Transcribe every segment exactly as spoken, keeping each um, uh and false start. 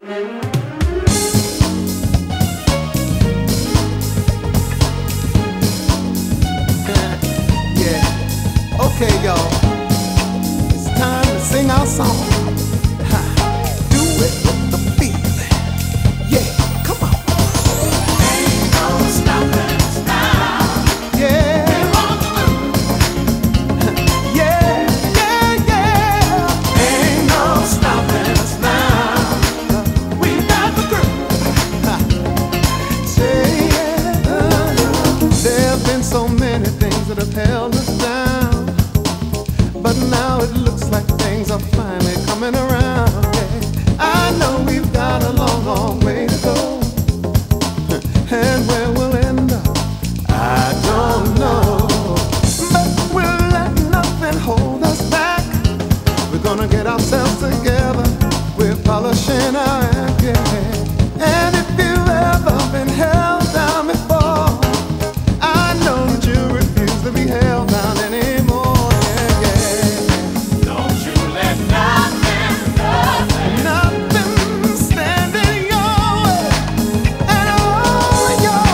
Yeah. Okay, y'all. It's time to sing our song. Ha. Do it with the feeling. Yeah, come on. Ain't no stopping us now. Yeah. We're on the move. Yeah, yeah, yeah. Ain't no stopping us now. We got the groove. Say yeah. There have been so many things that have held us down, but now it looks like things are finally coming around. Yeah. I know we've got a long, long way to go, and where we'll end up, I don't know. But we'll let nothing hold us back. We're gonna get ourselves together. We're polishing our act, yeah. And if you've ever been held down before, I know that you refuse to be held down anymore. Yeah, yeah. Don't you let nothing, nothing. Nothing stand in your way at all. Your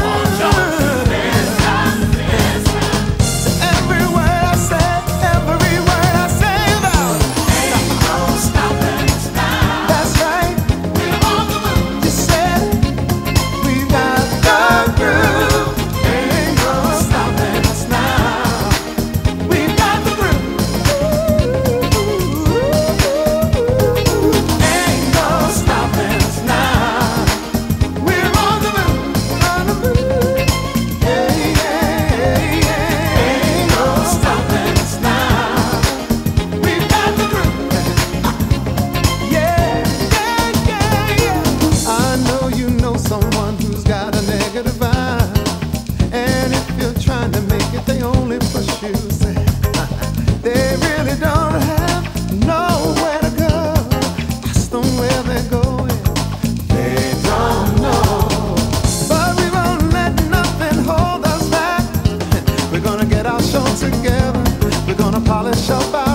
every word I say, every word I say about it. Ain't no stopping us now. That's right. We're on the move. You said we got the groove. Ain't no stopping us now. We got the groove. Ain't no stopping us now. We're on the move, on the move. Yeah, yeah, yeah. Ain't no stopping us now. We got the groove. Yeah, yeah, yeah, yeah. I know you know someone who's got a negative vibe, and if you're trying to make it, they only push you. Say, they really don't have nowhere to go. Ask them where they're going. They don't know. But we won't let nothing hold us back. We're gonna get our show together. We're gonna polish up our